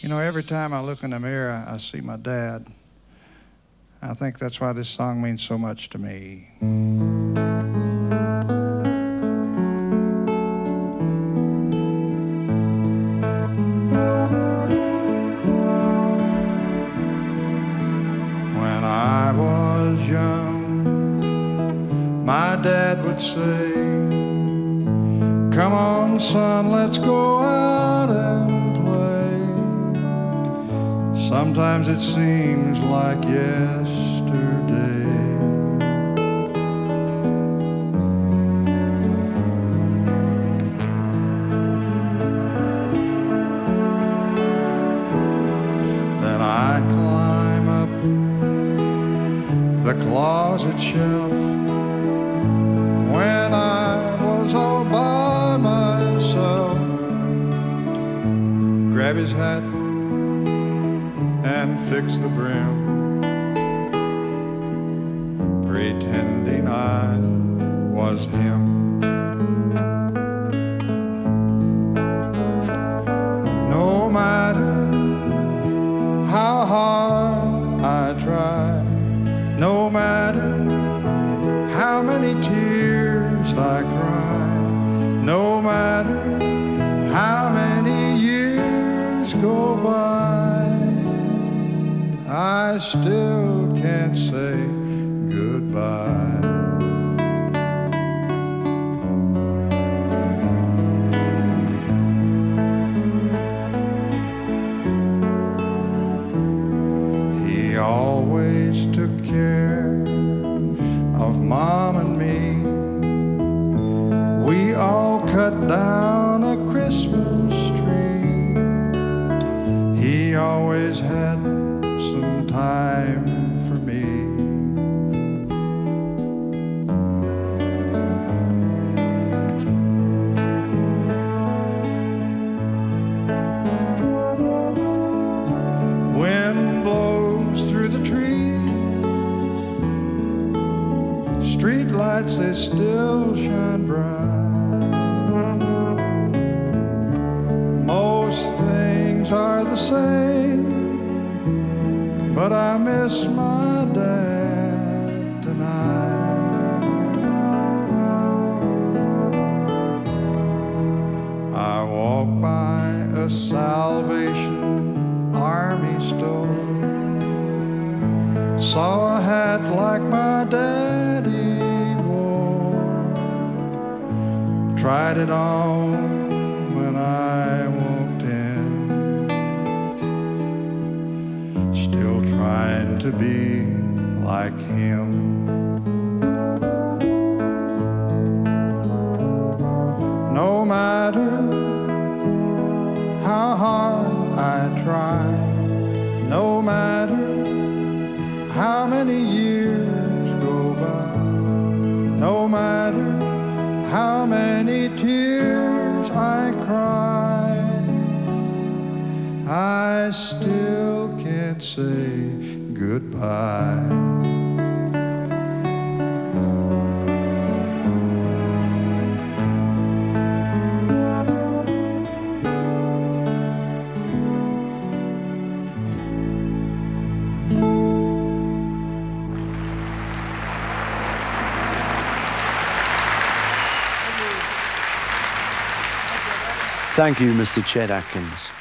You know, every time I look in the mirror, I see my dad. I think that's why this song means so much to me. When I was young, my dad would say, "Come on, son, let's go out and play." Sometimes it seems like yesterday. Then I'd climb up the closet shelf when I was all by myself, grab his hat and fix the brim, pretending I was him. No matter how hard I try, no matter how many tears I cry, no matter how many years go by, I still can't say goodbye. He always took care of Mom and me. We all cut down a Christmas tree. He always had some time for me. Wind blows through the trees, street lights, they still shine bright. Most things are the same, but I miss my dad tonight. I walked by a Salvation Army store, saw a hat like my daddy wore, tried it on when I walked in, still trying to be like him. No matter how hard I try, no matter how many years go by, no matter how many tears I cry, I still can't say goodbye. Thank you, Mr. Chet Atkins.